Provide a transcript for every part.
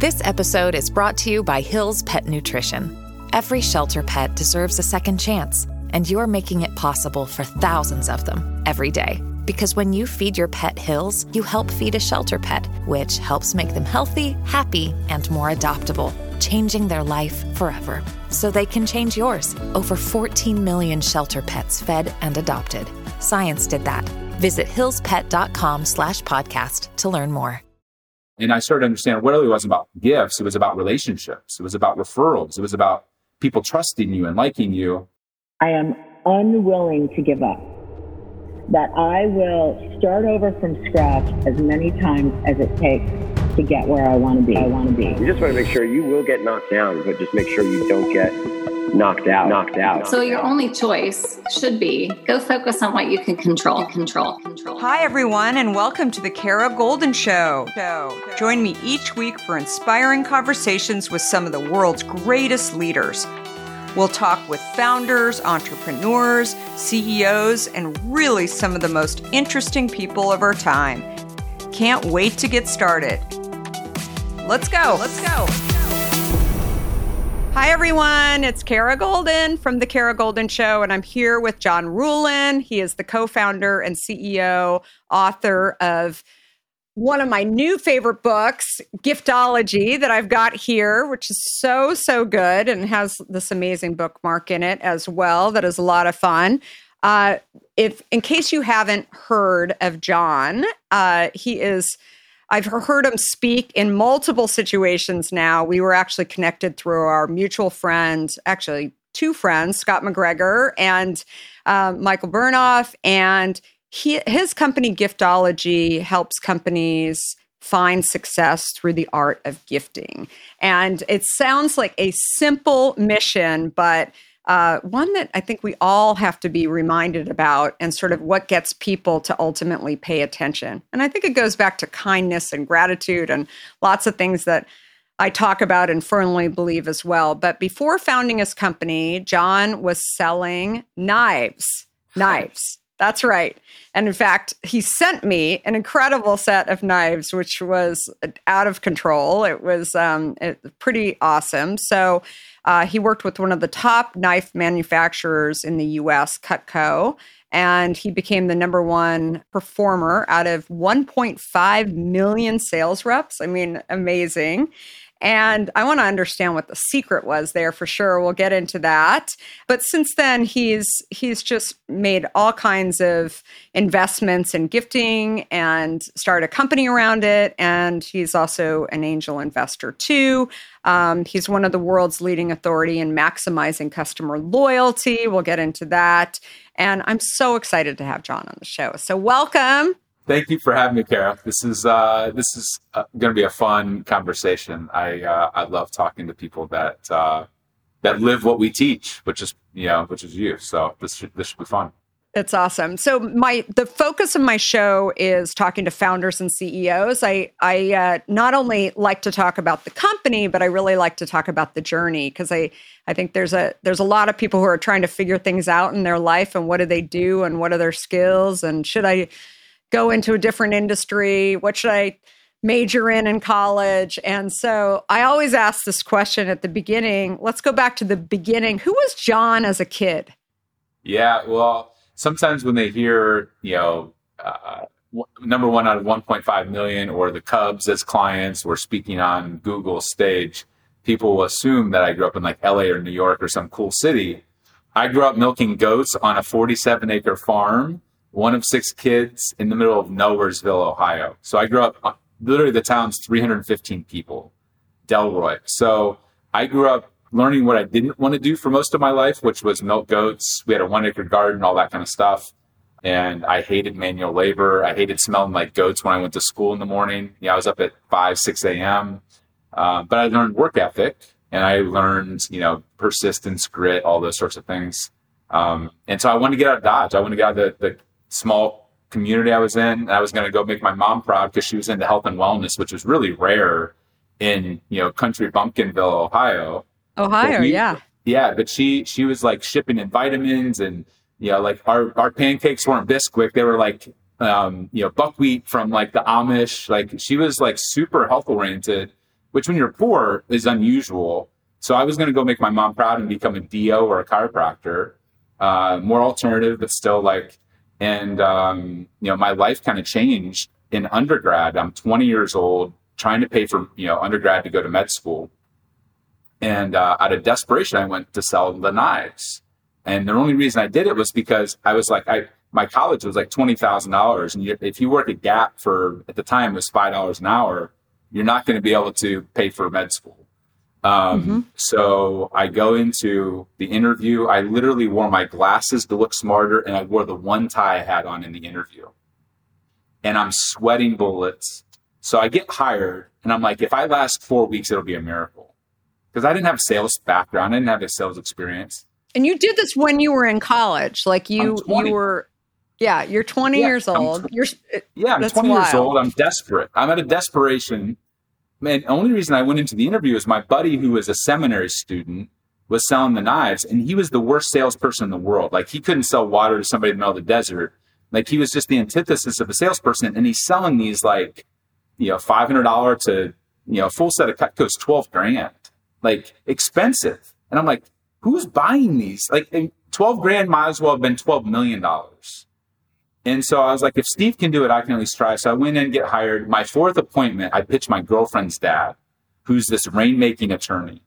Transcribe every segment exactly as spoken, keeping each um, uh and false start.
This episode is brought to you by Hill's Pet Nutrition. Every shelter pet deserves a second chance, and you're making it possible for thousands of them every day. Because when you feed your pet Hill's, you help feed a shelter pet, which helps make them healthy, happy, and more adoptable, changing their life forever. So they can change yours. Over fourteen million shelter pets fed and adopted. Science did that. Visit hillspet.com slash podcast to learn more. And I started to understand it really wasn't about gifts. It was about relationships. It was about referrals. It was about people trusting you and liking you. I am unwilling to give up. That I will start over from scratch as many times as it takes to get where I want to be. I want to be. You just want to make sure you will get knocked down, but just make sure you don't get knocked out. Knocked out. So your only choice should be go focus on what you can control. Control. Control. Hi, everyone, and welcome to the Kara Goldin Show. Join me each week for inspiring conversations with some of the world's greatest leaders. We'll talk with founders, entrepreneurs, C E Os, and really some of the most interesting people of our time. Can't wait to get started. Let's go. Let's go. Hi, everyone. It's Kara Goldin from The Kara Goldin Show, and I'm here with John Ruhlin. He is the co-founder and C E O, author of one of my new favorite books, Giftology, that I've got here, which is so, so good and has this amazing bookmark in it as well. That is a lot of fun. Uh, if, in case you haven't heard of John, uh, he is, I've heard him speak in multiple situations now. We were actually connected through our mutual friend, actually two friends, Scott McGregor and uh, Michael Burnoff, and He, his company, Giftology, helps companies find success through the art of gifting. And it sounds like a simple mission, but uh, one that I think we all have to be reminded about and sort of what gets people to ultimately pay attention. And I think it goes back to kindness and gratitude and lots of things that I talk about and firmly believe as well. But before founding his company, John was selling knives. Knives. That's right. And in fact, he sent me an incredible set of knives, which was out of control. It was um, it, pretty awesome. So uh, he worked with one of the top knife manufacturers in the U S, Cutco, and he became the number one performer out of one point five million sales reps. I mean, amazing. And I want to understand what the secret was there for sure. We'll get into that. But since then, he's he's just made all kinds of investments in gifting and started a company around it. And he's also an angel investor too. Um, he's one of the world's leading authority in maximizing customer loyalty. We'll get into that. And I'm so excited to have John on the show. So welcome. Thank you for having me, Kara. This is uh, this is uh, going to be a fun conversation. I uh, I love talking to people that uh, that live what we teach, which is you know which is you. So this should, this should be fun. It's awesome. So my the focus of my show is talking to founders and C E Os. I I uh, not only like to talk about the company, but I really like to talk about the journey because I I think there's a there's a lot of people who are trying to figure things out in their life and what do they do and what are their skills and should I go into a different industry? What should I major in in college? And so I always ask this question at the beginning. Let's go back to the beginning. Who was John as a kid? Yeah, well, sometimes when they hear, you know, uh, number one out of one point five million or the Cubs as clients or speaking on Google's stage, people will assume that I grew up in like L A or New York or some cool city. I grew up milking goats on a forty-seven acre farm, one of six kids in the middle of Nowheresville, Ohio. So I grew up, literally the town's three hundred fifteen people, Delroy. So I grew up learning what I didn't want to do for most of my life, which was milk goats. We had a one acre garden, all that kind of stuff. And I hated manual labor. I hated smelling like goats when I went to school in the morning. Yeah, I was up at five, six a.m. Uh, but I learned work ethic and I learned, you know, persistence, grit, all those sorts of things. Um, and so I wanted to get out of Dodge. I wanted to get out of the, the small community I was in. And I was going to go make my mom proud because she was into health and wellness, which was really rare in, you know, country bumpkinville, Ohio. Ohio, we, yeah. Yeah, but she she was like shipping in vitamins and, you know, like our, our pancakes weren't Bisquick. They were like, um, you know, buckwheat from like the Amish. Like she was like super health oriented. which when you're poor is unusual. So I was going to go make my mom proud and become a D O or a chiropractor, uh, more alternative, but still like, and, um, you know, my life kind of changed in undergrad. I'm twenty years old, trying to pay for, you know, undergrad to go to med school. And uh, out of desperation, I went to sell the knives. And the only reason I did it was because I was like, I, my college was like twenty thousand dollars. And you, if you work at Gap for, at the time, it was five dollars an hour, you're not going to be able to pay for med school. Um, mm-hmm. So I go into the interview. I literally wore my glasses to look smarter, and I wore the one tie I had on in the interview. And I'm sweating bullets. So I get hired, and I'm like, if I last four weeks, it'll be a miracle. Because I didn't have a sales background. I didn't have a sales experience. And you did this when you were in college. Like you, you were, yeah, you're twenty yeah, years old. Tw- you're Yeah, I'm twenty wild. years old. I'm desperate. I'm at a desperation. Man, the only reason I went into the interview is my buddy, who was a seminary student, was selling the knives, and he was the worst salesperson in the world. Like, he couldn't sell water to somebody in the middle of the desert. Like, he was just the antithesis of a salesperson, and he's selling these, like, you know, five hundred dollars to, you know, a full set of Cutco's twelve grand. Like, expensive. And I'm like, who's buying these? Like, twelve grand might as well have been twelve million dollars. And so I was like, if Steve can do it, I can at least try. So I went in and get hired. My fourth appointment, I pitched my girlfriend's dad, who's this rainmaking attorney.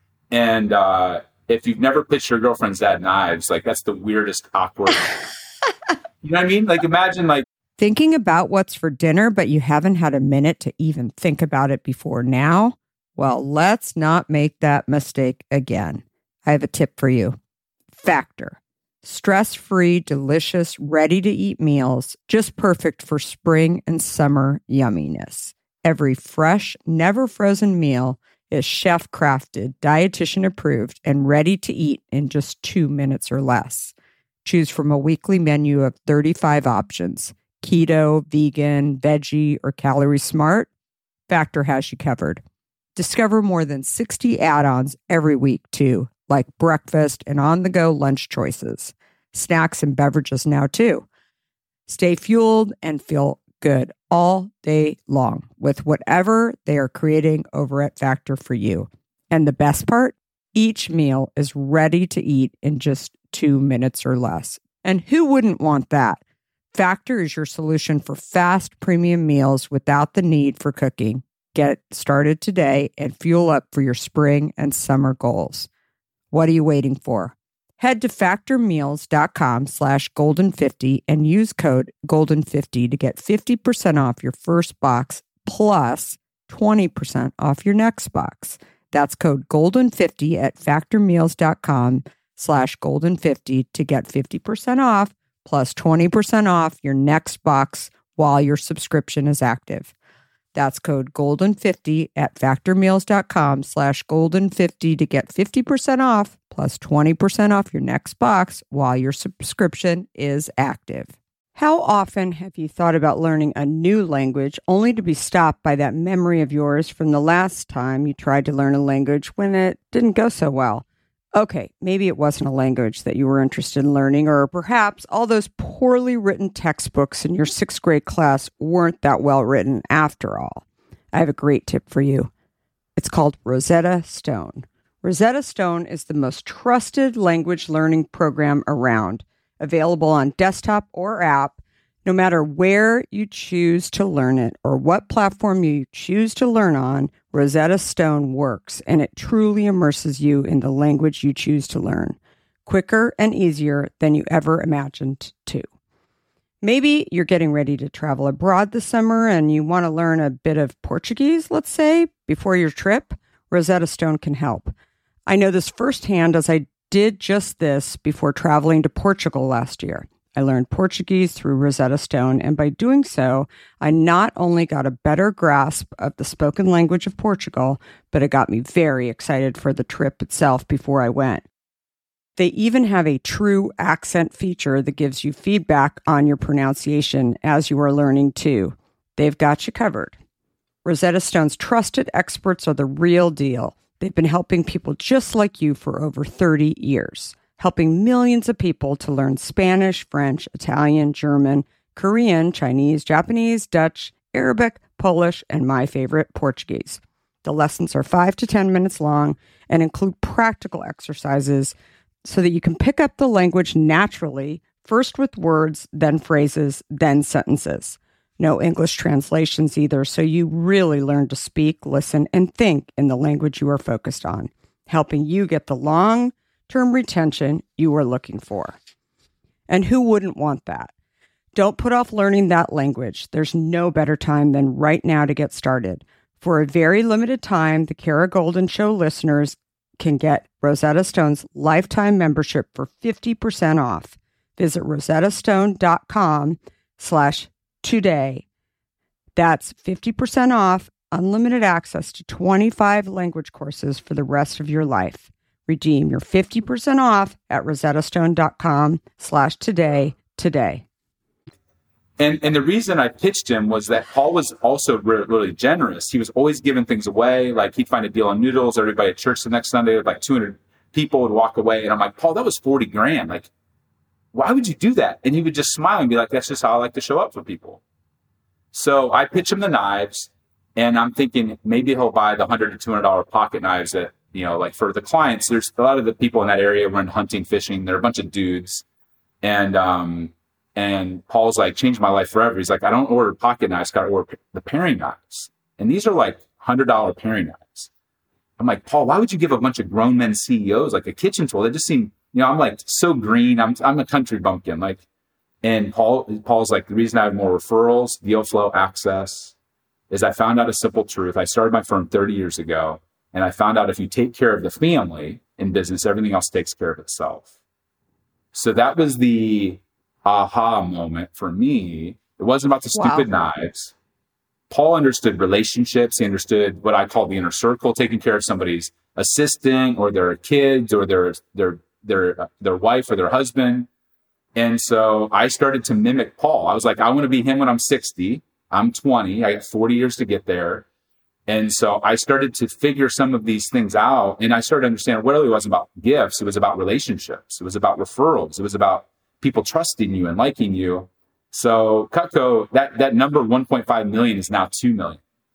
And uh, if you've never pitched your girlfriend's dad knives, like, that's the weirdest, awkward. You know what I mean? Like, imagine like thinking about what's for dinner, but you haven't had a minute to even think about it before now. Well, let's not make that mistake again. I have a tip for you. Factor. Stress-free, delicious, ready-to-eat meals, just perfect for spring and summer yumminess. Every fresh, never frozen meal is chef-crafted, dietitian-approved, and ready to eat in just two minutes or less. Choose from a weekly menu of thirty-five options: keto, vegan, veggie, or calorie smart. Factor has you covered. Discover more than sixty add-ons every week, too, like breakfast and on-the-go lunch choices, snacks and beverages now, too. Stay fueled and feel good all day long with whatever they are creating over at Factor for you. And the best part? Each meal is ready to eat in just two minutes or less. And who wouldn't want that? Factor is your solution for fast premium meals without the need for cooking. Get started today and fuel up for your spring and summer goals. What are you waiting for? Head to factormeals.com slash golden50 and use code golden fifty to get fifty percent off your first box plus twenty percent off your next box. That's code golden fifty at factormeals.com slash golden50 to get fifty percent off plus twenty percent off your next box while your subscription is active. That's code golden fifty at factormeals.com slash golden50 to get fifty percent off plus twenty percent off your next box while your subscription is active. How often have you thought about learning a new language only to be stopped by that memory of yours from the last time you tried to learn a language when it didn't go so well? Okay, maybe it wasn't a language that you were interested in learning, or perhaps all those poorly written textbooks in your sixth grade class weren't that well written after all. I have a great tip for you. It's called Rosetta Stone. Rosetta Stone is the most trusted language learning program around, available on desktop or app, no matter where you choose to learn it or what platform you choose to learn on. Rosetta Stone works, and it truly immerses you in the language you choose to learn, quicker and easier than you ever imagined to. Maybe you're getting ready to travel abroad this summer and you want to learn a bit of Portuguese, let's say, before your trip. Rosetta Stone can help. I know this firsthand as I did just this before traveling to Portugal last year. I learned Portuguese through Rosetta Stone, and by doing so, I not only got a better grasp of the spoken language of Portugal, but it got me very excited for the trip itself before I went. They even have a true accent feature that gives you feedback on your pronunciation as you are learning too. They've got you covered. Rosetta Stone's trusted experts are the real deal. They've been helping people just like you for over thirty years. Helping millions of people to learn Spanish, French, Italian, German, Korean, Chinese, Japanese, Dutch, Arabic, Polish, and my favorite, Portuguese. The lessons are five to ten minutes long and include practical exercises so that you can pick up the language naturally, first with words, then phrases, then sentences. No English translations either, so you really learn to speak, listen, and think in the language you are focused on, helping you get the long-term retention you are looking for. And who wouldn't want that? Don't put off learning that language. There's no better time than right now to get started. For a very limited time, the Kara Goldin Show listeners can get Rosetta Stone's lifetime membership for fifty percent off. Visit rosettastone.com slash today. That's fifty percent off, unlimited access to twenty-five language courses for the rest of your life. Redeem your fifty percent off at rosettastone.com slash today today. And and the reason I pitched him was that Paul was also re- really generous. He was always giving things away. Like he'd find a deal on noodles. Everybody at church the next Sunday, like two hundred people would walk away. And I'm like, Paul, that was forty grand. Like, why would you do that? And he would just smile and be like, that's just how I like to show up for people. So I pitch him the knives, and I'm thinking maybe he'll buy the one hundred to two hundred dollars pocket knives that, you know, like for the clients, there's a lot of the people in that area run hunting, fishing. They're a bunch of dudes. And, um, And Paul's like, changed my life forever. He's like, I don't order pocket knives, got to order the paring knives. And these are like one hundred dollars paring knives. I'm like, Paul, why would you give a bunch of grown men C E Os like a kitchen tool? They just seem, you know, I'm like so green. I'm I'm a country bumpkin. Like, and Paul Paul's like, the reason I have more referrals, deal flow, access, is I found out a simple truth. I started my firm thirty years ago, and I found out if you take care of the family in business, everything else takes care of itself. So that was the aha moment for me. It wasn't about the stupid wow. knives. Paul understood relationships. He understood what I call the inner circle, taking care of somebody's assistant or their kids or their their their their wife or their husband. And so I started to mimic Paul. I was like, I want to be him when I'm sixty. I'm twenty. I got forty years to get there. And so I started to figure some of these things out. And I started to understand what it really wasn't about gifts. It was about relationships. It was about referrals. It was about people trusting you and liking you. So Cutco, that, that number one point five million is now two million.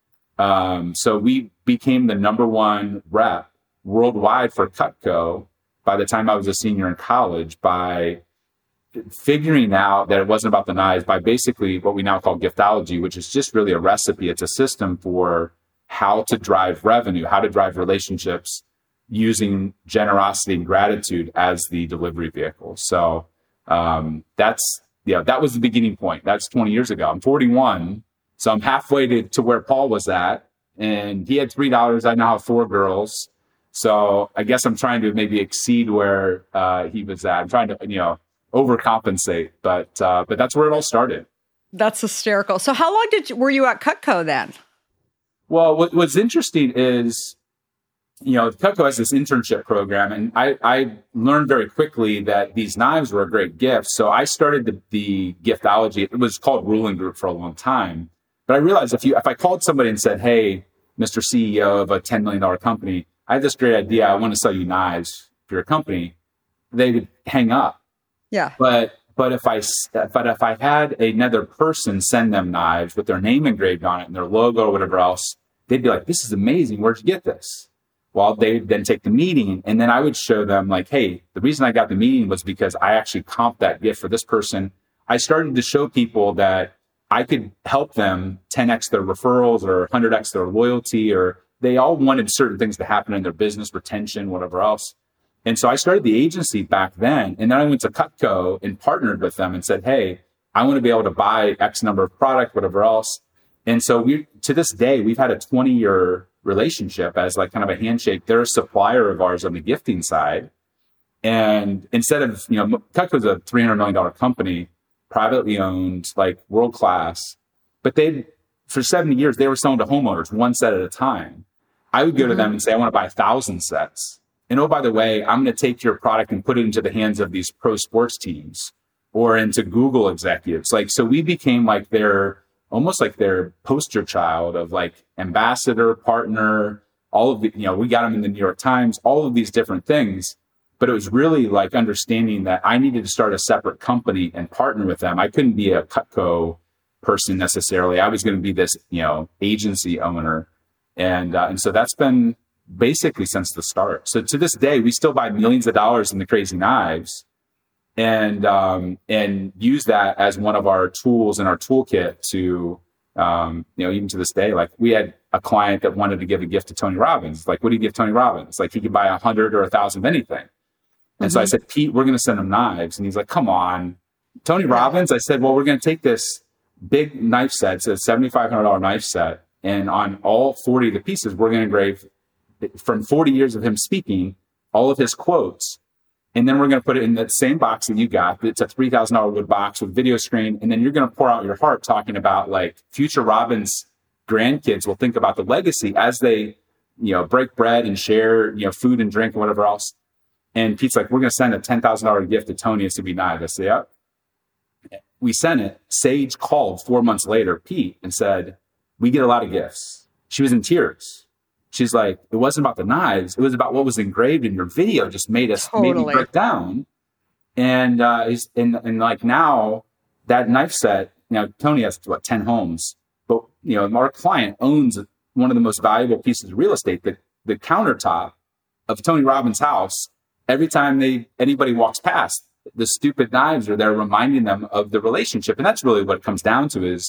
Um, so we became the number one rep worldwide for Cutco by the time I was a senior in college, by figuring out that it wasn't about the knives, by basically what we now call giftology, which is just really a recipe. It's a system for how to drive revenue, how to drive relationships using generosity and gratitude as the delivery vehicle. So um, that's, yeah, that was the beginning point. That's twenty years ago. I'm forty-one. So I'm halfway to, to where Paul was at, and he had three daughters. I now have four girls. So I guess I'm trying to maybe exceed where uh, he was at. I'm trying to, you know, overcompensate, but uh, but that's where it all started. That's hysterical. So how long did you, were you at Cutco then? Well, what, what's interesting is, you know, Cutco has this internship program, and I, I learned very quickly that these knives were a great gift. So I started the, the giftology. It was called Ruling Group for a long time. But I realized if you if I called somebody and said, hey, Mister C E O of a ten million dollars company, I have this great idea. I want to sell you knives for your company, they would hang up. Yeah. But but if I but if I had another person send them knives with their name engraved on it and their logo or whatever else, they'd be like, this is amazing. Where'd you get this? Well, they'd then take the meeting, and then I would show them like, hey, the reason I got the meeting was because I actually comped that gift for this person. I started to show people that I could help them ten x their referrals or one hundred x their loyalty, or they all wanted certain things to happen in their business, retention, whatever else. And so I started the agency back then. And then I went to Cutco and partnered with them and said, hey, I want to be able to buy X number of product, whatever else. And so we, to this day, we've had a twenty year relationship as like kind of a handshake. They're a supplier of ours on the gifting side. And instead of, you know, Cutco's a three hundred million dollars company, privately owned, like world class, but they, for seventy years, they were selling to homeowners one set at a time. I would go mm-hmm. to them and say, I want to buy a thousand sets. And oh, by the way, I'm going to take your product and put it into the hands of these pro sports teams or into Google executives. Like, so we became like their, almost like their poster child of like ambassador, partner, all of the, you know, we got them in the New York Times, all of these different things. But it was really like understanding that I needed to start a separate company and partner with them. I couldn't be a Cutco person necessarily. I was going to be this, you know, agency owner. And, uh, and so that's been basically since the start. So to this day, we still buy millions of dollars in the Crazy Knives and, um, and use that as one of our tools in our toolkit to, um, you know, even to this day, like we had a client that wanted to give a gift to Tony Robbins. Like, what do you give Tony Robbins? Like, he could buy a hundred or a thousand of anything. And mm-hmm. so I said, Pete, we're going to send him knives. And he's like, come on, Tony yeah. Robbins. I said, well, we're going to take this big knife set. It's a seven thousand five hundred dollars knife set. And on all forty of the pieces, we're going to engrave from forty years of him speaking, all of his quotes. And then we're going to put it in that same box that you got. It's a three thousand dollars wood box with video screen. And then you're going to pour out your heart talking about like future Robbins grandkids will think about the legacy as they, you know, break bread and share, you know, food and drink and whatever else. And Pete's like, we're going to send a ten thousand dollars gift to Tony. It's to be knives. I said, yep. We sent it. Sage called four months later, Pete, and said, we get a lot of gifts. She was in tears. She's like, it wasn't about the knives. It was about what was engraved in your video. Just made us totally. maybe break down. And, uh, and, and like now that knife set, you know, Tony has what, ten homes, but you know, our client owns one of the most valuable pieces of real estate, the, the countertop of Tony Robbins' house. Every time they, anybody walks past, the stupid knives are there reminding them of the relationship. And that's really what it comes down to is,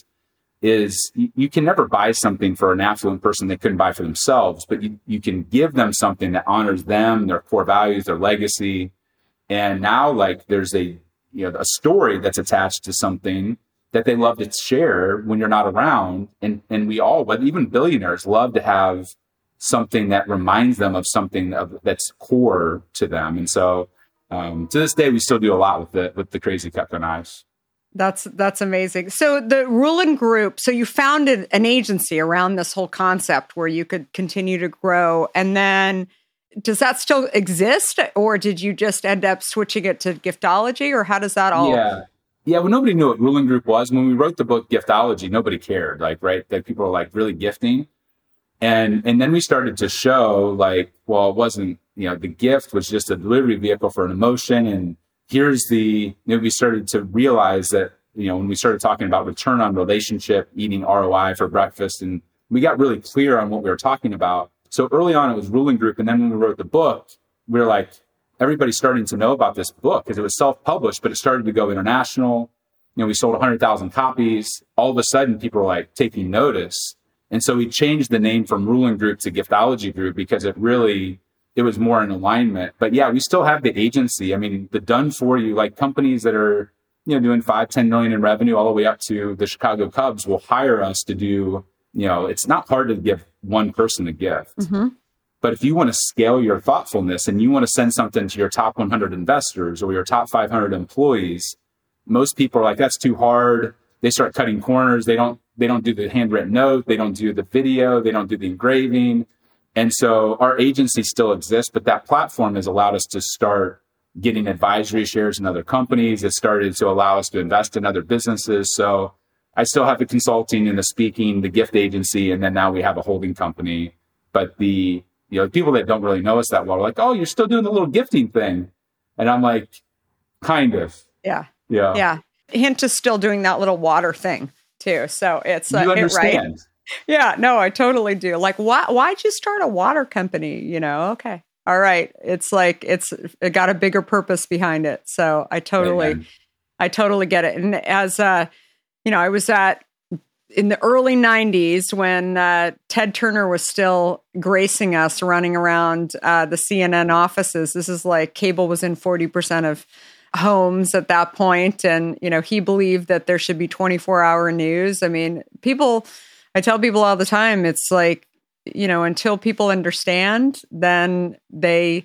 is you, you can never buy something for an affluent person they couldn't buy for themselves, but you, you can give them something that honors them, their core values, their legacy. And now like there's a, you know, a story that's attached to something that they love to share when you're not around. And, and we all, but even billionaires love to have something that reminds them of something of, that's core to them. And so, um, to this day, we still do a lot with the, with the Crazy Cutco knives. That's, that's amazing. So the Rulin Group, so you founded an agency around this whole concept where you could continue to grow. And then does that still exist, or did you just end up switching it to Giftology, or how does that all? Yeah. Yeah. Well, nobody knew what Rulin Group was. When we wrote the book Giftology, nobody cared, like, right. That people were like really gifting. And, and then we started to show like, well, it wasn't, you know, the gift was just a delivery vehicle for an emotion. And here's the, you know, we started to realize that, you know, when we started talking about return on relationship, eating R O I for breakfast, and we got really clear on what we were talking about. So early on, it was Rulin Group. And then when we wrote the book, we were like, everybody's starting to know about this book because it was self-published, but it started to go international. You know, we sold one hundred thousand copies. All of a sudden, people were like taking notice. And so we changed the name from Rulin Group to Giftology Group because it really, it was more in alignment. But yeah, we still have the agency. I mean, the done for you, like companies that are, you know, doing five, ten million in revenue all the way up to the Chicago Cubs will hire us to do, you know, it's not hard to give one person a gift. Mm-hmm. But if you want to scale your thoughtfulness and you want to send something to your top one hundred investors or your top five hundred employees, most people are like, that's too hard. They start cutting corners. They don't, they don't do the handwritten note. They don't do the video. They don't do the engraving. And so our agency still exists, but that platform has allowed us to start getting advisory shares in other companies. It started to allow us to invest in other businesses. So I still have the consulting and the speaking, the gift agency, and then now we have a holding company. But the, you know, people that don't really know us that well are like, oh, you're still doing the little gifting thing. And I'm like, kind of. Yeah. Yeah. Yeah. Hint is still doing that little water thing too. So it's you uh, understand. It, right? Yeah, no, I totally do. Like, why, why'd you start a water company? You know, okay. All right. It's like, it's it got a bigger purpose behind it. So I totally, Amen. I totally get it. And as, uh, you know, I was at, in the early nineties when uh, Ted Turner was still gracing us running around uh, the C N N offices. This is like cable was in forty percent of homes at that point. And, you know, he believed that there should be twenty-four hour news. I mean, people, I tell people all the time, it's like, you know, until people understand, then they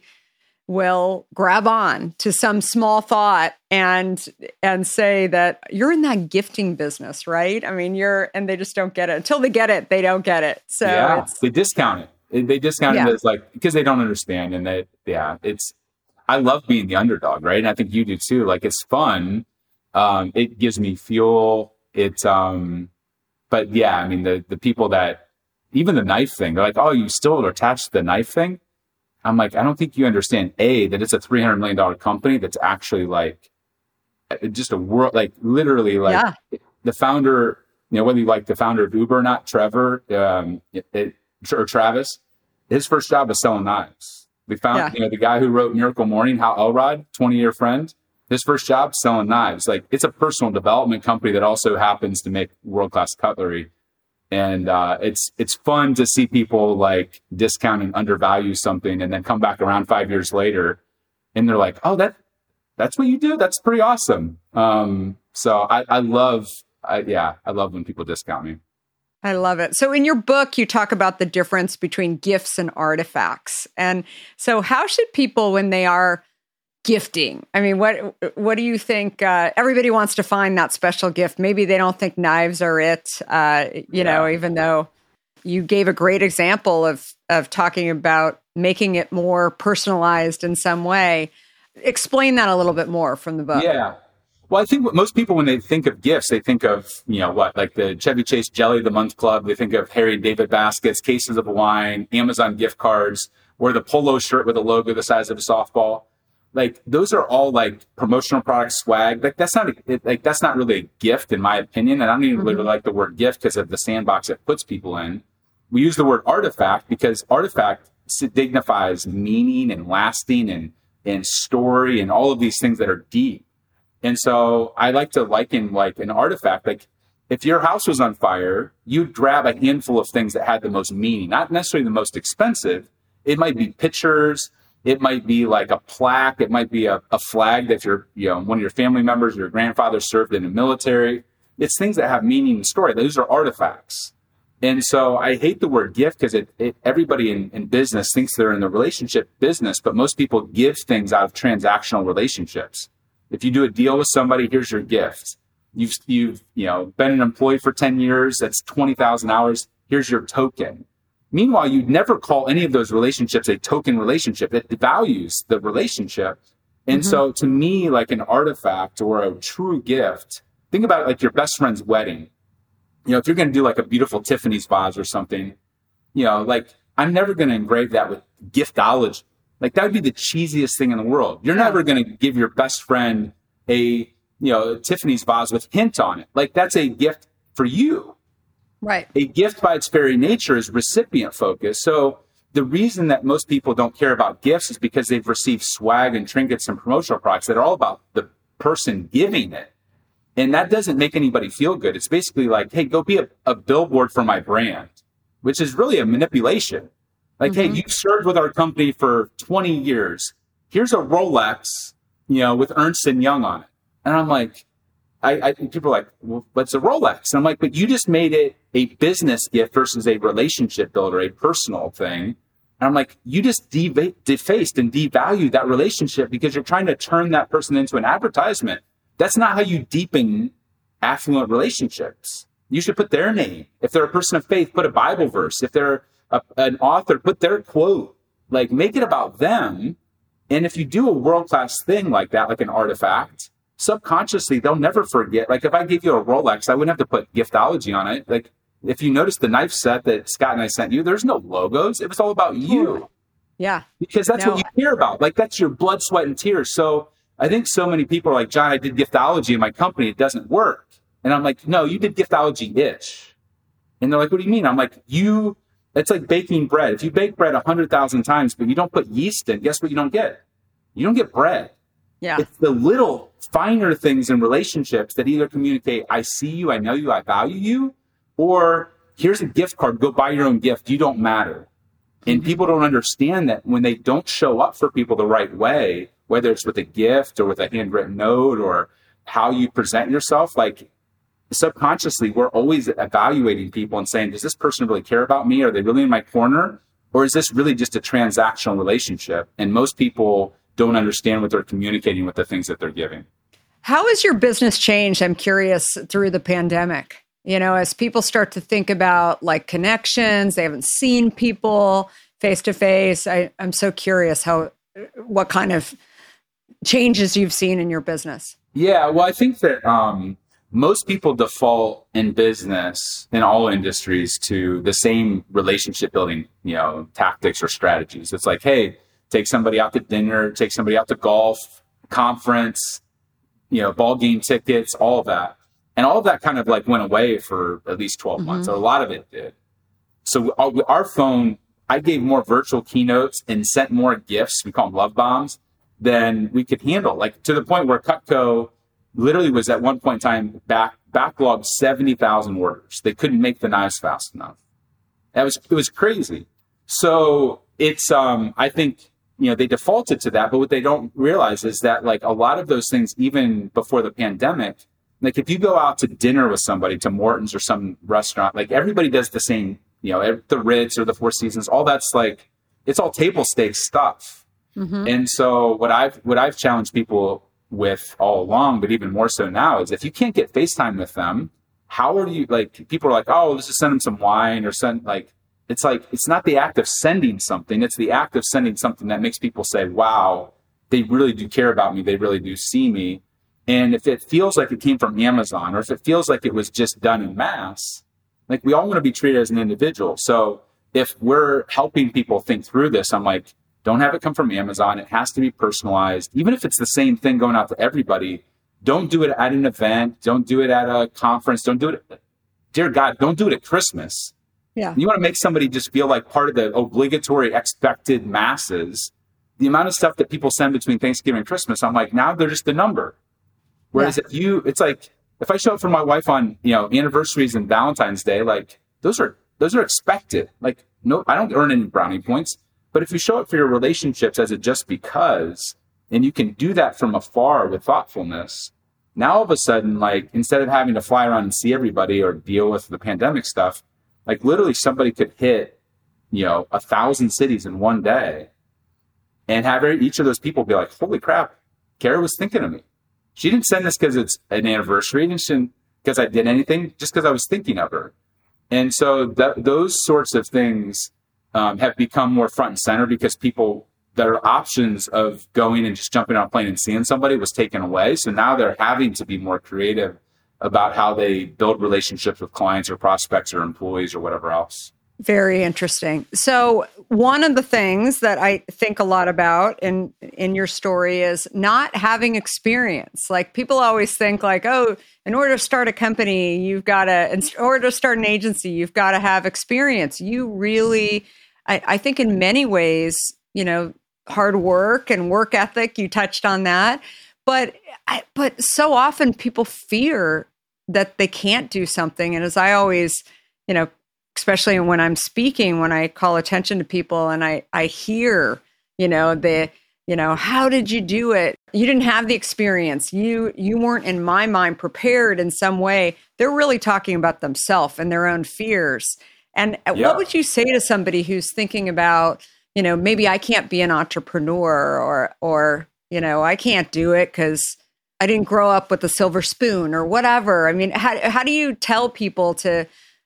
will grab on to some small thought and and say that you're in that gifting business, right? I mean, you're, and they just don't get it. Until they get it, they don't get it. So yeah, it's, they discount it. They discount yeah. it as like, because they don't understand. And that, yeah, it's, I love being the underdog, right? And I think you do too. Like, it's fun. Um, it gives me fuel. It, um, but yeah, I mean, the, the people that, even the knife thing, they're like, oh, you still are attached to the knife thing? I'm like, I don't think you understand, A, that it's a three hundred million dollars company that's actually like just a world, like literally like yeah. the founder, you know, whether you like the founder of Uber or not, Trevor, um, it, it, or Travis, his first job was selling knives. We found, yeah. you know, the guy who wrote Miracle Morning, Hal Elrod, twenty year friend, his first job selling knives. Like, it's a personal development company that also happens to make world-class cutlery. And uh, it's it's fun to see people like discount and undervalue something and then come back around five years later and they're like, oh, that that's what you do? That's pretty awesome. Um, so I, I love, I, yeah, I love when people discount me. I love it. So in your book, you talk about the difference between gifts and artifacts. And so how should people, when they are gifting, I mean, what what do you think? Uh, everybody wants to find that special gift. Maybe they don't think knives are it, uh, you yeah. know, even though you gave a great example of of talking about making it more personalized in some way. Explain that a little bit more from the book. Yeah. Well, I think what most people, when they think of gifts, they think of, you know, what, like the Chevy Chase Jelly of the Month Club. They think of Harry and David baskets, cases of wine, Amazon gift cards, or the polo shirt with a logo the size of a softball. Like, those are all like promotional product swag. Like, that's not a, like that's not really a gift, in my opinion. And I don't even mm-hmm. really like the word gift because of the sandbox it puts people in. We use the word artifact because artifact dignifies meaning and lasting and and story and all of these things that are deep. And so I like to liken like an artifact. Like, if your house was on fire, you'd grab a handful of things that had the most meaning, not necessarily the most expensive. It might be pictures. It might be like a plaque. It might be a, a flag that your, you know, one of your family members, your grandfather served in the military. It's things that have meaning and story. Those are artifacts. And so I hate the word gift because it, it, everybody in, in business thinks they're in the relationship business, but most people give things out of transactional relationships. If you do a deal with somebody, here's your gift. You've, you've, you know, been an employee for ten years. That's twenty thousand hours. Here's your token. Meanwhile, you'd never call any of those relationships a token relationship. It devalues the relationship. And mm-hmm. so to me, like an artifact or a true gift, think about it like your best friend's wedding. You know, if you're going to do like a beautiful Tiffany's vase or something, you know, like I'm never going to engrave that with giftology. Like that would be the cheesiest thing in the world. You're never going to give your best friend a, you know, Tiffany's vase with hint on it. Like that's a gift for you. Right. A gift by its very nature is recipient focused. So the reason that most people don't care about gifts is because they've received swag and trinkets and promotional products that are all about the person giving it. And that doesn't make anybody feel good. It's basically like, hey, go be a, a billboard for my brand, which is really a manipulation. Like, mm-hmm. hey, you've served with our company for twenty years. Here's a Rolex, you know, with Ernst and Young on it. And I'm like, I, I people are like, well, what's a Rolex? And I'm like, but you just made it a business gift versus a relationship builder, a personal thing. And I'm like, you just de- defaced and devalued that relationship because you're trying to turn that person into an advertisement. That's not how you deepen affluent relationships. You should put their name. If they're a person of faith, put a Bible verse. If they're a, an author, put their quote. Like, make it about them. And if you do a world-class thing like that, like an artifact, subconsciously, they'll never forget. Like, if I gave you a Rolex, I wouldn't have to put giftology on it. Like, if you notice the knife set that Scott and I sent you, there's no logos. It was all about you. Yeah. Because that's no. what you care about. Like, that's your blood, sweat, and tears. So I think so many people are like, John, I did giftology in my company. It doesn't work. And I'm like, no, you did giftology-ish. And they're like, what do you mean? I'm like, you, it's like baking bread. If you bake bread one hundred thousand times, but you don't put yeast in, guess what you don't get? You don't get bread. Yeah. It's the little finer things in relationships that either communicate, I see you, I know you, I value you, or here's a gift card, go buy your own gift. You don't matter. And mm-hmm. people don't understand that when they don't show up for people the right way, whether it's with a gift or with a handwritten note or how you present yourself, like subconsciously, we're always evaluating people and saying, does this person really care about me? Are they really in my corner? Or is this really just a transactional relationship? And most people don't understand what they're communicating with the things that they're giving. How has your business changed? I'm curious through the pandemic, you know, as people start to think about like connections, they haven't seen people face to face. I'm so curious how, what kind of changes you've seen in your business. Yeah, well, I think that um, most people default in business, in all industries, to the same relationship building, you know, tactics or strategies. It's like, hey, take somebody out to dinner, take somebody out to golf, conference, you know, ball game tickets, all of that. And all of that kind of like went away for at least twelve mm-hmm. months, or a lot of it did. so our, our phone, I gave more virtual keynotes and sent more gifts, we call them love bombs, than we could handle. Like to the point where Cutco literally was at one point in time back backlogged seventy thousand orders. They couldn't make the knives fast enough. That was, it was crazy. So it's, um, I think, you know, they defaulted to that, but what they don't realize is that like a lot of those things, even before the pandemic, like if you go out to dinner with somebody, to Morton's or some restaurant, like everybody does the same, you know, the Ritz or the Four Seasons, all that's like, it's all table stakes stuff. Mm-hmm. And so what I've, what I've challenged people with all along, but even more so now, is if you can't get FaceTime with them, how are you, like, people are like, oh, let's just send them some wine or send, like, it's like, it's not the act of sending something. It's the act of sending something that makes people say, wow, they really do care about me. They really do see me. And if it feels like it came from Amazon, or if it feels like it was just done in mass, like we all want to be treated as an individual. So if we're helping people think through this, I'm like, don't have it come from Amazon. It has to be personalized. Even if it's the same thing going out to everybody, don't do it at an event. Don't do it at a conference. Don't do it. Dear God, don't do it at Christmas. Yeah. You want to make somebody just feel like part of the obligatory expected masses. The amount of stuff that people send between Thanksgiving and Christmas, I'm like, now they're just a number. Whereas yeah. if you, it's like, if I show up for my wife on, you know, anniversaries and Valentine's Day, like those are, those are expected. Like, no, I don't earn any brownie points. But if you show up for your relationships as a just because, and you can do that from afar with thoughtfulness, now all of a sudden, like, instead of having to fly around and see everybody or deal with the pandemic stuff, like literally somebody could hit, you know, a thousand cities in one day and have each of those people be like, holy crap, Kara was thinking of me. She didn't send this because it's an anniversary, and she didn't because I did anything, just because I was thinking of her. And so that, those sorts of things um, have become more front and center because people, their options of going and just jumping on a plane and seeing somebody was taken away. So now they're having to be more creative about how they build relationships with clients or prospects or employees or whatever else. Very interesting. So one of the things that I think a lot about in in your story is not having experience. Like people always think like, oh, in order to start a company, you've got to, in order to start an agency, you've got to have experience. You really, I, I think in many ways, you know, hard work and work ethic, you touched on that. But I, but so often people fear that they can't do something. And as I always, you know, especially when I'm speaking, when I call attention to people and I, I hear, you know, the, you know, how did you do it? You didn't have the experience. You, you weren't, in my mind, prepared in some way. They're really talking about themselves and their own fears. And yeah. What would you say to somebody who's thinking about, you know, maybe I can't be an entrepreneur or, or, you know, I can't do it because I didn't grow up with a silver spoon or whatever. I mean, how, how do you tell people to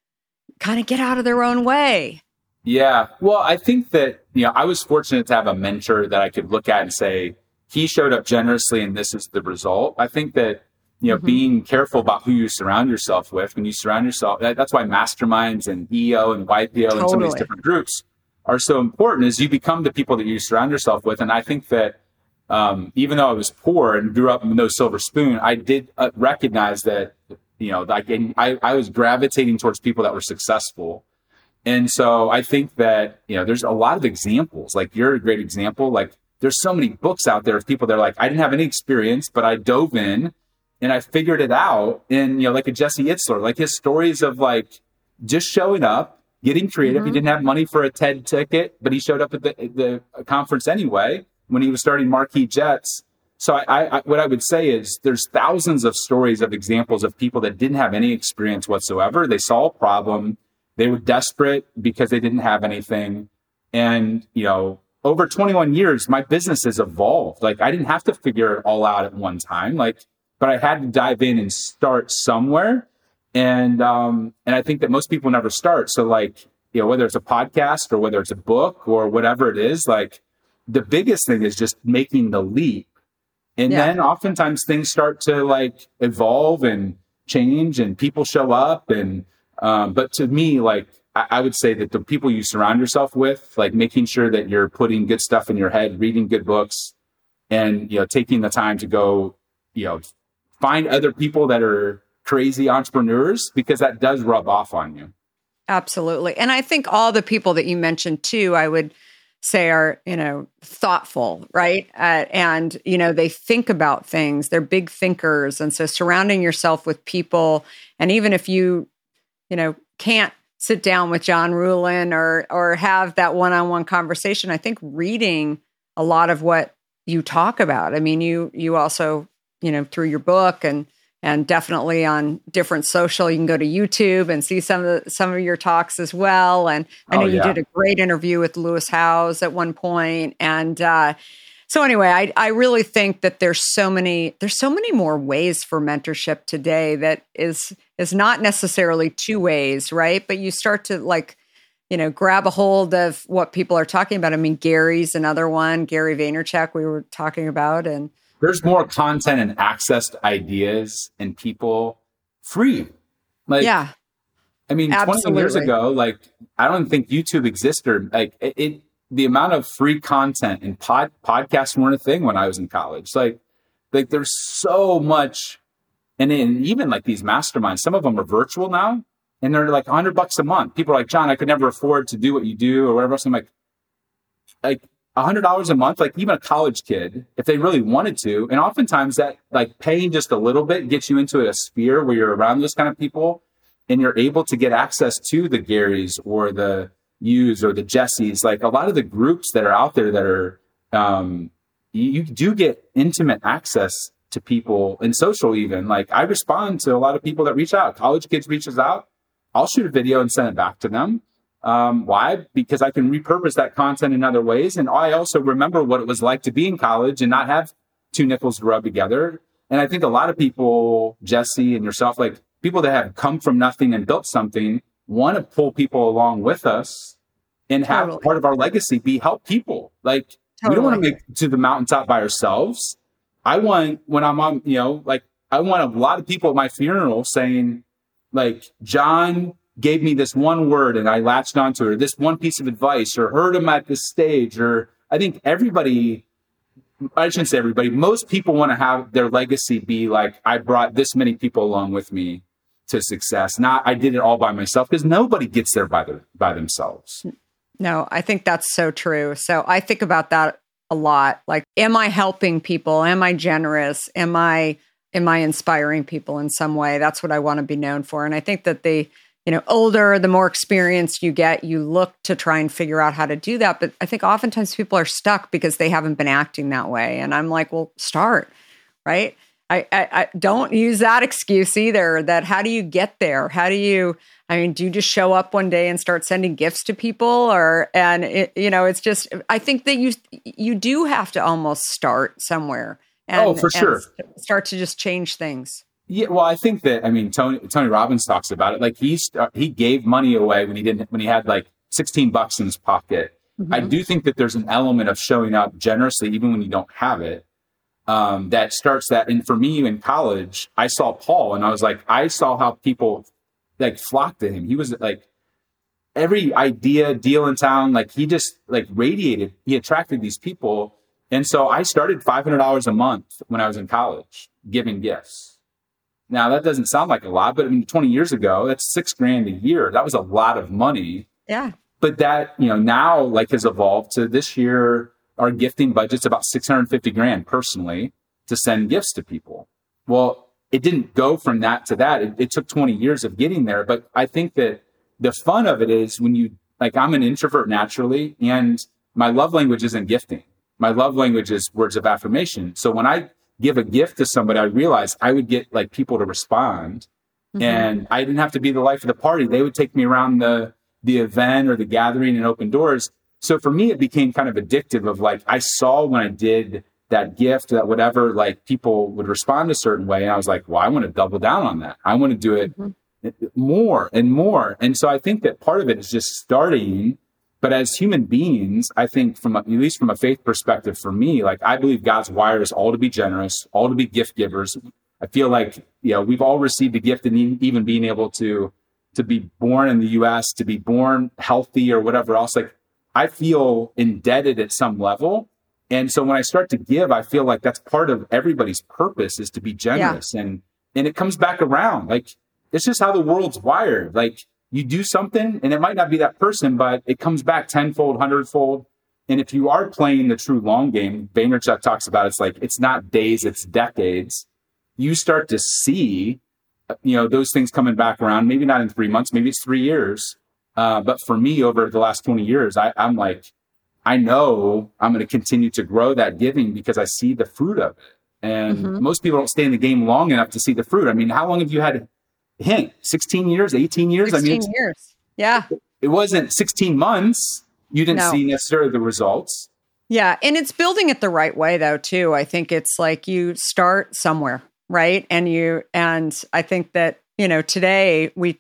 kind of get out of their own way? Yeah. Well, I think that, you know, I was fortunate to have a mentor that I could look at and say, he showed up generously and this is the result. I think that, you know, mm-hmm. being careful about who you surround yourself with, when you surround yourself, that's why masterminds and E O and Y P O totally. And some of these different groups are so important, is you become the people that you surround yourself with. And I think that um, even though I was poor and grew up with no silver spoon, I did uh, recognize that, you know, like I, I was gravitating towards people that were successful. And so I think that, you know, there's a lot of examples. Like you're a great example. Like there's so many books out there of people that are like, I didn't have any experience, but I dove in and I figured it out. And, you know, like a Jesse Itzler, like his stories of like just showing up, getting creative. Mm-hmm. He didn't have money for a TED ticket, but he showed up at the, the conference anyway when he was starting Marquis Jets. So I, I, what I would say is there's thousands of stories of examples of people that didn't have any experience whatsoever. They saw a problem. They were desperate because they didn't have anything. And, you know, over twenty-one years, my business has evolved. Like I didn't have to figure it all out at one time. Like, but I had to dive in and start somewhere. And, um, and I think that most people never start. So like, you know, whether it's a podcast or whether it's a book or whatever it is, like the biggest thing is just making the leap. And yeah. then oftentimes things start to like evolve and change and people show up. And, um, but to me, like, I, I would say that the people you surround yourself with, like making sure that you're putting good stuff in your head, reading good books and, you know, taking the time to go, you know, find other people that are crazy entrepreneurs, because that does rub off on you. Absolutely. And I think all the people that you mentioned too, I would say are, you know, thoughtful, right? Uh, and, you know, they think about things. They're big thinkers. And so surrounding yourself with people, and even if you, you know, can't sit down with John Ruhlin or or have that one-on-one conversation, I think reading a lot of what you talk about. I mean, you you also, you know, through your book and and definitely on different social, you can go to YouTube and see some of the, some of your talks as well. And I know Oh, you yeah. did a great interview with Lewis Howes at one point. And uh, so anyway, I I really think that there's so many there's so many more ways for mentorship today that is is not necessarily two ways, right? But you start to like, you know, grab a hold of what people are talking about. I mean, Gary's another one, Gary Vaynerchuk we were talking about. And There's more content and access to ideas and people free. Like, yeah, I mean, twenty years absolutely. ago, like, I don't think YouTube existed. Like, it, it the amount of free content and pod podcasts weren't a thing when I was in college. Like, like there's so much, and then even like these masterminds, some of them are virtual now, and they're like a hundred bucks a month. People are like, John, I could never afford to do what you do or whatever else. I'm like, like a hundred dollars a month, like even a college kid, if they really wanted to, and oftentimes that like paying just a little bit gets you into a sphere where you're around those kind of people, and you're able to get access to the Garys or the Yus or the Jessies. Like a lot of the groups that are out there that are, um, you, you do get intimate access to people in social. Even like I respond to a lot of people that reach out. College kids reaches out, I'll shoot a video and send it back to them. Um, why? Because I can repurpose that content in other ways. And I also remember what it was like to be in college and not have two nickels to rub together. And I think a lot of people, Jesse and yourself, like people that have come from nothing and built something, want to pull people along with us and have Totally. part of our legacy be help people. Like we don't want to Totally. make it to the mountaintop by ourselves. I want, when I'm on, you know, like I want a lot of people at my funeral saying like, John gave me this one word and I latched onto it, or this one piece of advice, or heard him at this stage. Or I think everybody, I shouldn't say everybody, most people want to have their legacy be like, I brought this many people along with me to success. Not I did it all by myself, because nobody gets there by the, by themselves. No, I think that's so true. So I think about that a lot. Like, am I helping people? Am I generous? Am I am I inspiring people in some way? That's what I want to be known for. And I think that the, you know, older, the more experienced you get, you look to try and figure out how to do that. But I think oftentimes people are stuck because they haven't been acting that way. And I'm like, well, start, right? I, I, I don't use that excuse either. That how do you get there? How do you, I mean, do you just show up one day and start sending gifts to people? Or, and it, you know, it's just, I think that you, you do have to almost start somewhere. And, Oh, for sure. and start to just change things. Yeah, well, I think that, I mean, Tony Tony Robbins talks about it. Like he st- he gave money away when he didn't, when he had like sixteen bucks in his pocket. Mm-hmm. I do think that there's an element of showing up generously, even when you don't have it. Um, that starts that. And for me in college, I saw Paul, and I was like, I saw how people like flocked to him. He was like every idea deal in town. Like he just like radiated. He attracted these people, and so I started five hundred dollars a month when I was in college, giving gifts. Now, that doesn't sound like a lot, but I mean, twenty years ago, that's six grand a year. That was a lot of money. Yeah. But that, you know, now like has evolved to this year, our gifting budget's about six hundred fifty grand personally to send gifts to people. Well, it didn't go from that to that. It, it took twenty years of getting there. But I think that the fun of it is when you, like, I'm an introvert naturally, and my love language isn't gifting. My love language is words of affirmation. So when I give a gift to somebody, I realized I would get like people to respond, mm-hmm. and I didn't have to be the life of the party. They would take me around the, the event or the gathering and open doors. So for me, it became kind of addictive of like, I saw when I did that gift, that whatever, like people would respond a certain way. And I was like, well, I want to double down on that. I want to do it mm-hmm. more and more. And so I think that part of it is just starting. But as human beings, I think from a, at least from a faith perspective, for me, like I believe God's wired us all to be generous, all to be gift givers. I feel like, you know, we've all received a gift, and even being able to, to be born in the U S, to be born healthy or whatever else, like I feel indebted at some level. And so when I start to give, I feel like that's part of everybody's purpose, is to be generous. Yeah. And, and it comes back around. Like, it's just how the world's wired. Like, you do something and it might not be that person, but it comes back tenfold, hundredfold. And if you are playing the true long game, Vaynerchuk talks about, it's like, it's not days, it's decades. You start to see, you know, those things coming back around, maybe not in three months, maybe it's three years. Uh, but for me, over the last twenty years, I, I'm like, I know I'm going to continue to grow that giving because I see the fruit of it. And mm-hmm. most people don't stay in the game long enough to see the fruit. I mean, how long have you had Hint? sixteen years, eighteen years? sixteen I mean, years. Yeah. It wasn't sixteen months. You didn't no. see necessarily the results. Yeah. And it's building it the right way though, too. I think it's like you start somewhere, right? And you, and I think that, you know, today we,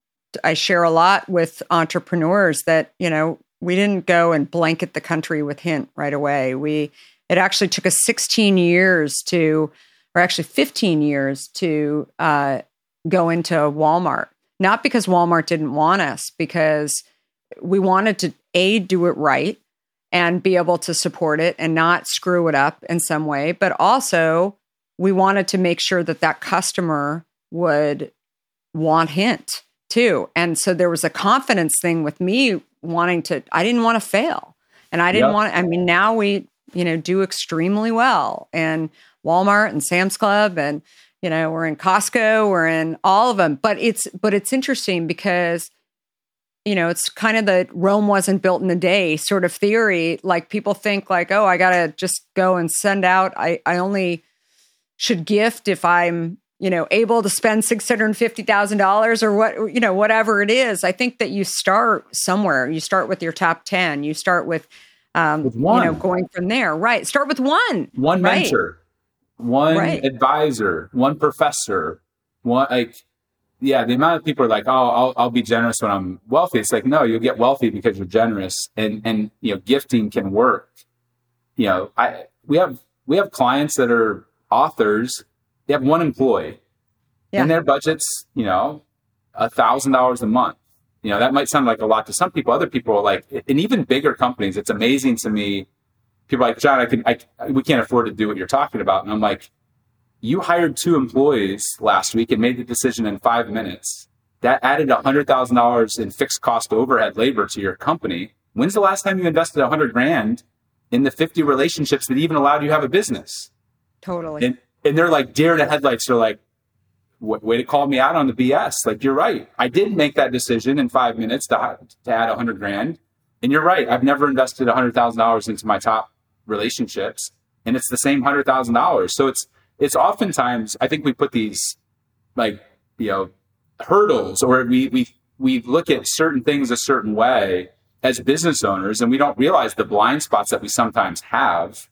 I share a lot with entrepreneurs that, you know, we didn't go and blanket the country with Hint right away. We, it actually took us sixteen years to, or actually fifteen years to uh, go into Walmart. Not because Walmart didn't want us, because we wanted to, A, do it right and be able to support it and not screw it up in some way. But also, we wanted to make sure that that customer would want Hint too. And so there was a confidence thing with me wanting to, I didn't want to fail. And I didn't yep. want to, I mean, now we, you know, do extremely well. And Walmart and Sam's Club and, you know, we're in Costco, we're in all of them. But it's, but it's interesting because, you know, it's kind of the Rome wasn't built in a day sort of theory. Like people think like, oh, I got to just go and send out. I, I only should gift if I'm, you know, able to spend six hundred fifty thousand dollars or what, you know, whatever it is. I think that you start somewhere. You start with your top ten. You start with, um, with one. you know, going from there. Right. Start with one. One right. mentor, one right. advisor, one professor, one, like, yeah, the amount of people are like, oh, I'll, I'll be generous when I'm wealthy. It's like, no, you'll get wealthy because you're generous. And, and, you know, gifting can work. You know, I, we have, we have clients that are authors. They have one employee yeah. and their budget's, you know, a thousand dollars a month. You know, that might sound like a lot to some people. Other people are like, and even bigger companies, it's amazing to me. People are like, John, I can, I, we can't afford to do what you're talking about. And I'm like, you hired two employees last week and made the decision in five minutes. That added a hundred thousand dollars in fixed cost overhead labor to your company. When's the last time you invested a hundred grand in the fifty relationships that even allowed you to have a business? Totally. And, and they're like deer in the headlights. They're like, way to call me out on the B S. Like, you're right. I did make that decision in five minutes to, to add a hundred grand. And you're right. I've never invested a hundred thousand dollars into my top relationships. And it's the same hundred thousand dollars. So it's, it's oftentimes, I think we put these like, you know, hurdles, or we, we, we look at certain things a certain way as business owners, and we don't realize the blind spots that we sometimes have.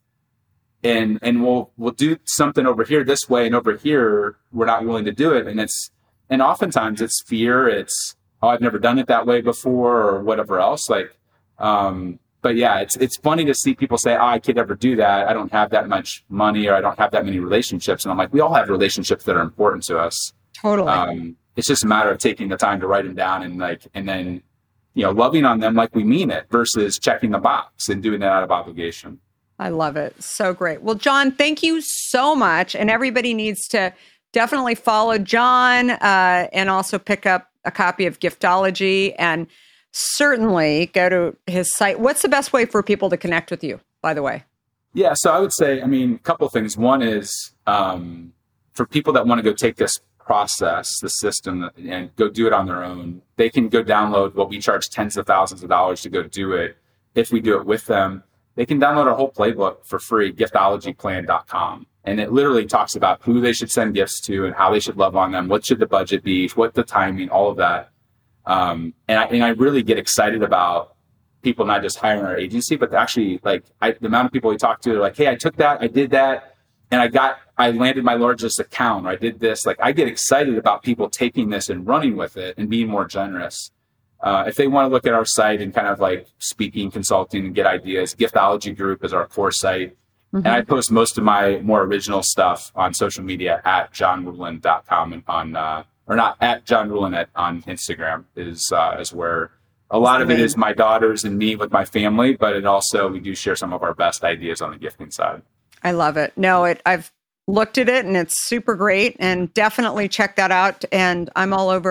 And, and we'll, we'll do something over here this way, and over here, we're not willing to do it. And it's, and oftentimes it's fear. It's, oh, I've never done it that way before, or whatever else. Like, um, but yeah, it's, it's funny to see people say, oh, I could never do that. I don't have that much money, or I don't have that many relationships. And I'm like, we all have relationships that are important to us. Totally. Um, it's just a matter of taking the time to write them down, and like, and then, you know, loving on them like we mean it, versus checking the box and doing that out of obligation. I love it. So great. Well, John, thank you so much. And everybody needs to definitely follow John uh, and also pick up a copy of Giftology, and certainly go to his site. What's the best way for people to connect with you, by the way? Yeah. So I would say, I mean, a couple of things. One is um, for people that want to go take this process, the system, and go do it on their own, they can go download what we charge tens of thousands of dollars to go do it. If we do it with them, they can download our whole playbook for free, giftology plan dot com. And it literally talks about who they should send gifts to and how they should love on them. What should the budget be? What the timing, all of that. Um, and I, and I really get excited about people not just hiring our agency, but actually, like, I, the amount of people we talk to are like, hey, I took that, I did that, and I got, I landed my largest account, or I did this. Like, I get excited about people taking this and running with it and being more generous. Uh, if they want to look at our site and kind of like speaking, consulting, and get ideas, Giftology Group is our core site. Mm-hmm. And I post most of my more original stuff on social media at john ruhlin dot com, and on, uh, or not at John Ruhlin at, on Instagram is, uh, is where a lot of it is my daughters and me with my family, but it also, we do share some of our best ideas on the gifting side. I love it. No, it, I've looked at it and it's super great, and definitely check that out. And I'm all over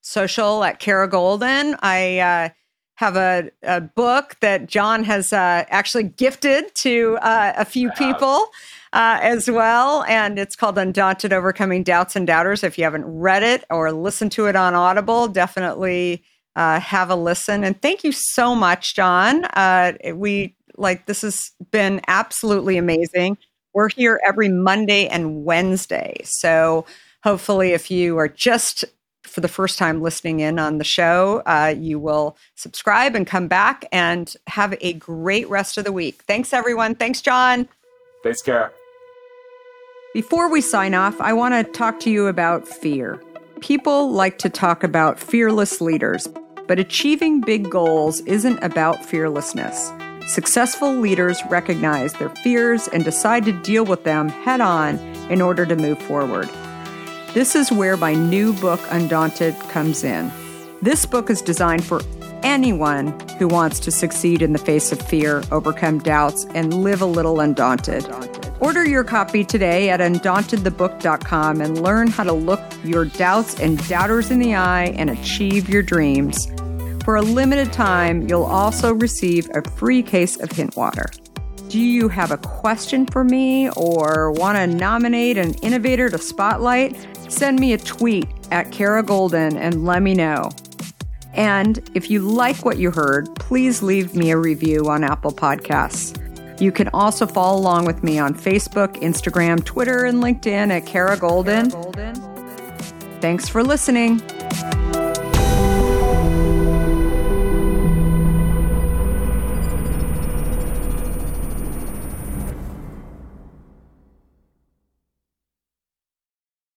social at Kara Goldin. I uh, have a, a book that John has uh, actually gifted to uh, a few people uh, as well. And it's called Undaunted: Overcoming Doubts and Doubters. If you haven't read it or listened to it on Audible, definitely uh, have a listen. And thank you so much, John. Uh, we like this has been absolutely amazing. We're here every Monday and Wednesday. So hopefully if you are just for the first time listening in on the show, uh, you will subscribe and come back and have a great rest of the week. Thanks, everyone. Thanks, John. Thanks, Kara. Before we sign off, I want to talk to you about fear. People like to talk about fearless leaders, but achieving big goals isn't about fearlessness. Successful leaders recognize their fears and decide to deal with them head on in order to move forward. This is where my new book, Undaunted, comes in. This book is designed for anyone who wants to succeed in the face of fear, overcome doubts, and live a little undaunted. Order your copy today at undaunted the book dot com and learn how to look your doubts and doubters in the eye and achieve your dreams. For a limited time, you'll also receive a free case of Hint Water. Do you have a question for me or want to nominate an innovator to spotlight? Send me a tweet at Kara Goldin and let me know. And if you like what you heard, please leave me a review on Apple Podcasts. You can also follow along with me on Facebook, Instagram, Twitter, and LinkedIn at Kara Goldin. Thanks for listening.